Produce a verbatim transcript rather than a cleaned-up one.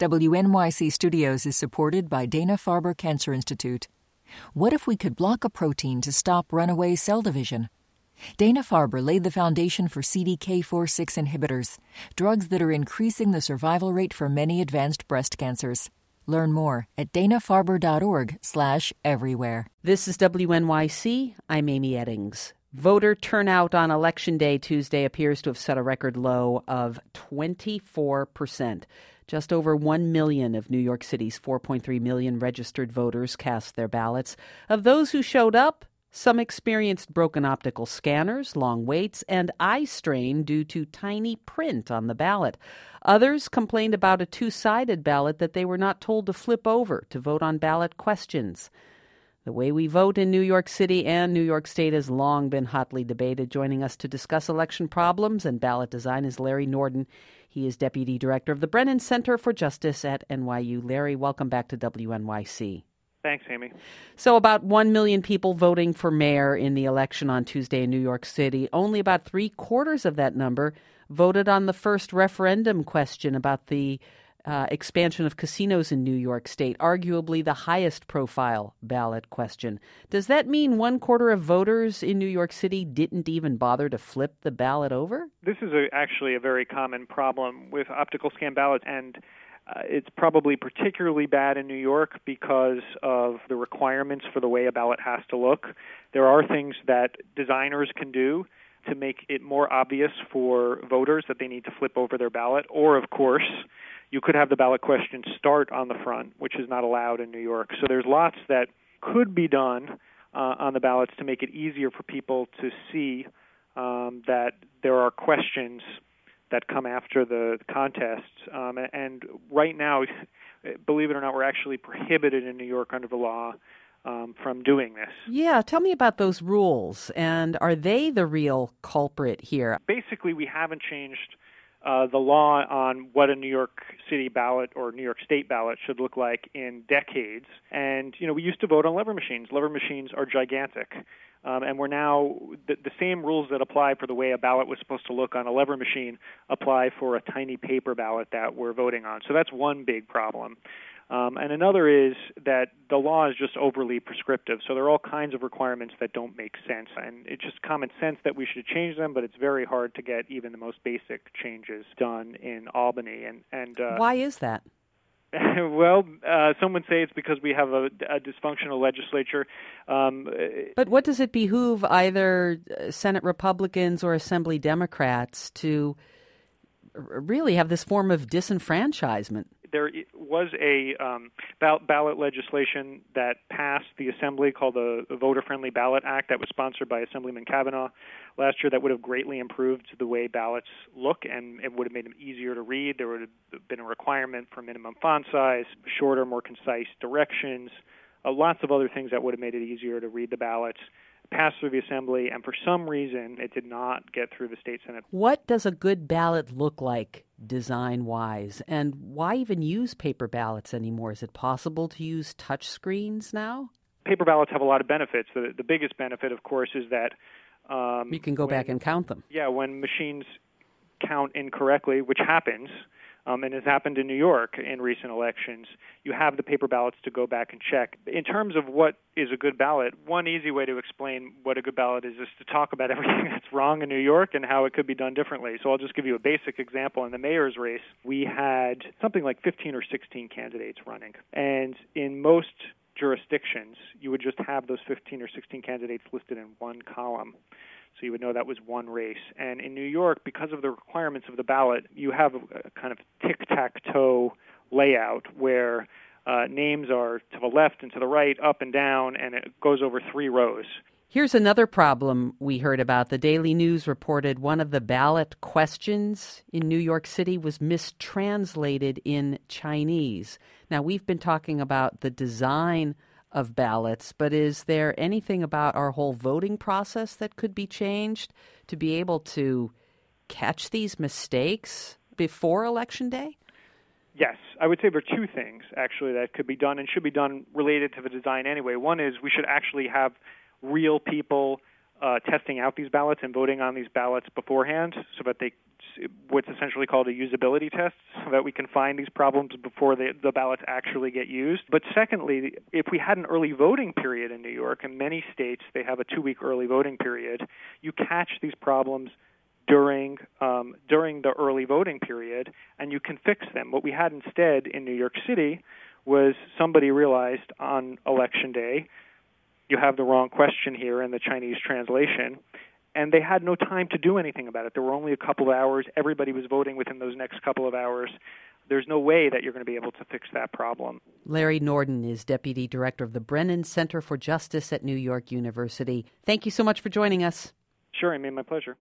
W N Y C Studios is supported by Dana-Farber Cancer Institute. What if we could block a protein to stop runaway cell division? Dana-Farber laid the foundation for C D K four six inhibitors, drugs that are increasing the survival rate for many advanced breast cancers. Learn more at dana-farber.org slash everywhere. This is W N Y C. I'm Amy Eddings. Voter turnout on Election Day Tuesday appears to have set a record low of twenty-four percent. Just over one million of New York City's four point three million registered voters cast their ballots. Of those who showed up, some experienced broken optical scanners, long waits, and eye strain due to tiny print on the ballot. Others complained about a two-sided ballot that they were not told to flip over to vote on ballot questions. The way we vote in New York City and New York State has long been hotly debated. Joining us to discuss election problems and ballot design is Larry Norden. He is Deputy Director of the Brennan Center for Justice at N Y U. Larry, welcome back to W N Y C. Thanks, Amy. So about one million people voting for mayor in the election on Tuesday in New York City. Only about three quarters of that number voted on the first referendum question about the uh, expansion of casinos in New York State, arguably the highest profile ballot question. Does that mean one quarter of voters in New York City didn't even bother to flip the ballot over? This is a, actually a very common problem with optical scan ballots, and Uh, it's probably particularly bad in New York because of the requirements for the way a ballot has to look. There are things that designers can do to make it more obvious for voters that they need to flip over their ballot. Or, of course, you could have the ballot question start on the front, which is not allowed in New York. So there's lots that could be done uh, on the ballots to make it easier for people to see um, that there are questions that come after the contest. Um, and right now, believe it or not, we're actually prohibited in New York under the law um, from doing this. Yeah, tell me about those rules. And are they the real culprit here? Basically, we haven't changed uh, the law on what a New York City ballot or New York State ballot should look like in decades. And, you know, we used to vote on lever machines. Lever machines are gigantic. Um, and we're now, the, the same rules that apply for the way a ballot was supposed to look on a lever machine apply for a tiny paper ballot that we're voting on. So that's one big problem. Um, and another is that the law is just overly prescriptive. So there are all kinds of requirements that don't make sense. And it's just common sense that we should change them, but it's very hard to get even the most basic changes done in Albany. And, and uh, Why is that? Well, uh, some would say it's because we have a, a dysfunctional legislature. Um, but what does it behoove either Senate Republicans or Assembly Democrats to really have this form of disenfranchisement? There was a um, ballot legislation that passed the Assembly called the Voter-Friendly Ballot Act that was sponsored by Assemblyman Kavanaugh last year that would have greatly improved the way ballots look, and it would have made them easier to read. There would have been a requirement for minimum font size, shorter, more concise directions, uh, lots of other things that would have made it easier to read the ballots. Passed through the Assembly, and for some reason, it did not get through the state Senate. What does a good ballot look like design-wise, and why even use paper ballots anymore? Is it possible to use touch screens now? Paper ballots have a lot of benefits. The, the biggest benefit, of course, is that um, you can go when, back and count them. Yeah, when machines count incorrectly, which happens, Um, and has happened in New York in recent elections, you have the paper ballots to go back and check. In terms of what is a good ballot, one easy way to explain what a good ballot is is to talk about everything that's wrong in New York and how it could be done differently. So I'll just give you a basic example. In the mayor's race, we had something like fifteen or sixteen candidates running. And in most jurisdictions, you would just have those fifteen or sixteen candidates listed in one column. So you would know that was one race. And in New York, because of the requirements of the ballot, you have a, a kind of tic-tac-toe layout where uh, names are to the left and to the right, up and down, and it goes over three rows. Here's another problem we heard about. The Daily News reported one of the ballot questions in New York City was mistranslated in Chinese. Now, we've been talking about the design of ballots, but is there anything about our whole voting process that could be changed to be able to catch these mistakes before Election Day? Yes, I would say there are two things, actually, that could be done and should be done related to the design anyway. One is we should actually have real people uh, testing out these ballots and voting on these ballots beforehand so that they what's essentially called a usability test, so that we can find these problems before the, the ballots actually get used. But secondly, if we had an early voting period in New York, in many states they have a two-week early voting period, you catch these problems during um, during the early voting period, and you can fix them. What we had instead in New York City was somebody realized on Election Day, you have the wrong question here in the Chinese translation, and they had no time to do anything about it. There were only a couple of hours. Everybody was voting within those next couple of hours. There's no way that you're going to be able to fix that problem. Larry Norden is Deputy Director of the Brennan Center for Justice at New York University. Thank you so much for joining us. Sure, I mean, my pleasure.